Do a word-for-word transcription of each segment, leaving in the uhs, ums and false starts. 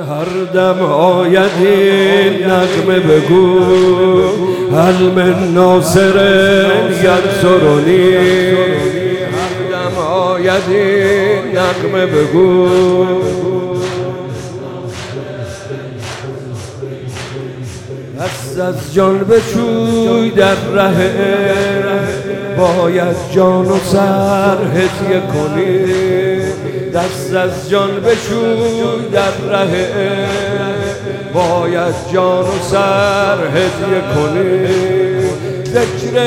هر دم آید این نغمه بگو هل من ناصر ینصرنی هر دم آید این نغمه بگو دست از جان بشوی در ره باید جان و سر هدیه کنی دست از جان بشوی در ره باید جان و سر هدیه کنی ذکر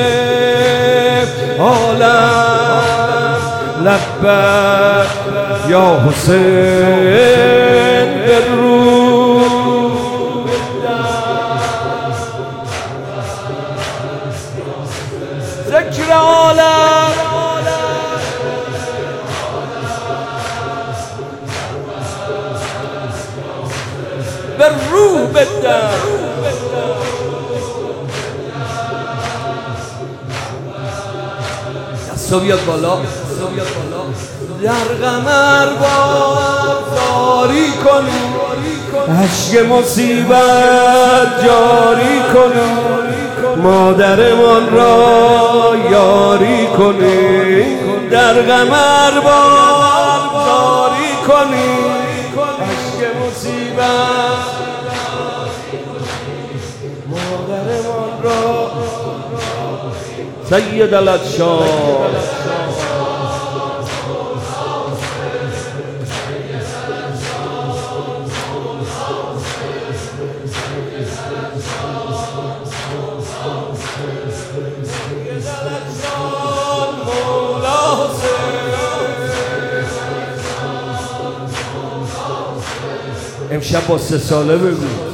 عالم لبک یا حسین برو ذکر عالم به روح بدم دستو بیاد بالا در قمر بازاری کنی عشق مصیبت جاری کنی مادرمان را یاری کنی در قمر بازاری کنی عشق مصیبت مادرمان را سید الاشیاء امشب با سه ساله بگو